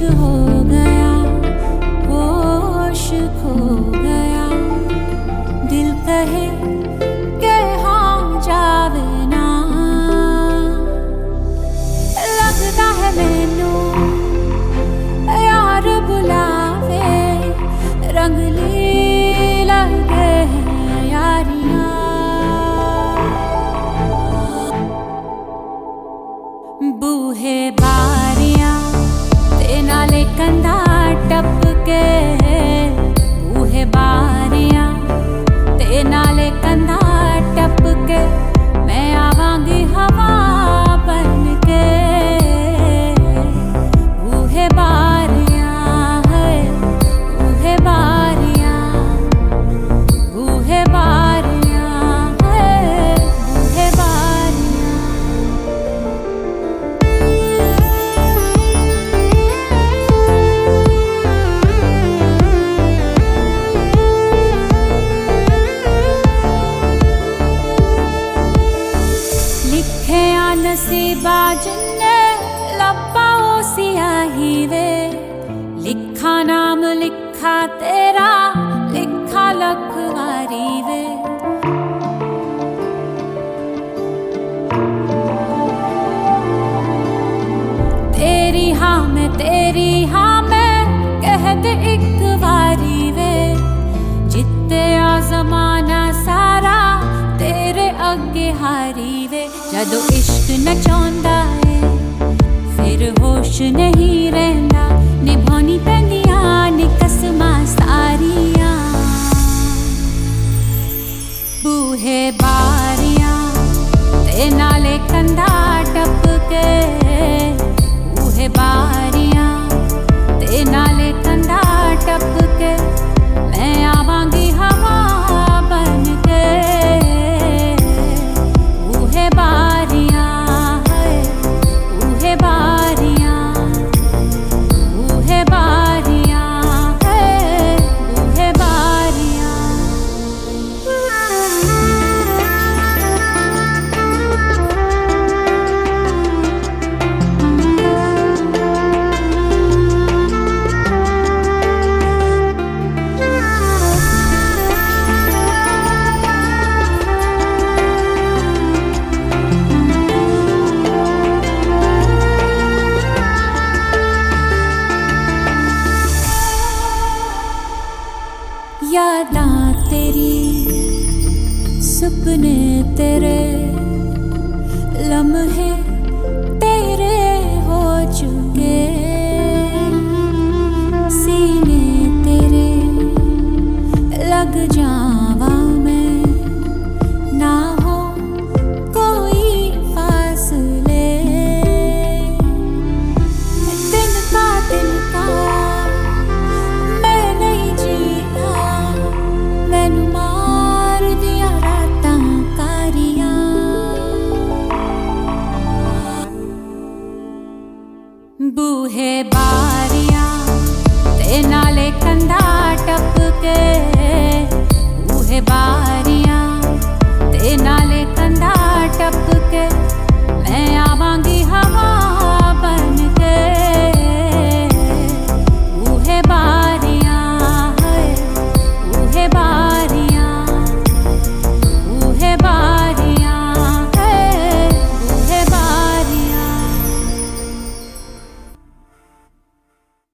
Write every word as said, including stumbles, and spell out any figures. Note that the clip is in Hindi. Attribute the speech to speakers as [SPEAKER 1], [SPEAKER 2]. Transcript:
[SPEAKER 1] हो गया, होश खो गया। दिल कहे के हाँ जावे ना, लगता है मैनू यार बुलावे। रंगली लगे हैं यारियां, बूहे बारियां ते नाले कंधा टपके। बूहे बारियां ते नाले कंधा टपके, मैं आवांगी हवा बन के। बूहे बारियां है, बूहे बारियां, बूहे बारियां है, बूहे बारियां। लिखे आ नसीबा जिन्ने लब्बा ओ सियाही वे। लिखा नाम लिखा तेरा, लिखा लखवारी वे। तेरी हाँ मैं तेरी हाँ मैं कह दे एक बारी वे। जित्ते आ जमाना सारा तेरे अगे हारी वे। जदों इश्क नचाउंदा है फिर होश नहीं रहिंदा। निभानी पैंदियां ने कसमां सारियां। बूहे बारियां ते नाले कंधा टपके। बूहे बारियां ते नाले कंधा टपके, मैं आवांगी हवा बन के। बूहे बारियां है, बूहे बारियां, बूहे बारियां है, बूहे बारियां। यादां तेरी, सपने तेरे, लम्हे तेरे हो चुके। सीने तेरे लग जावा मैं, ना हो कोई फासले। दिन का दिन का मैं नहीं जीना, मैनू मार दिया रातां कारियां। बूहे बारियां ते नाले कंधा टपके। बूहे बारियां ते नाले कंधा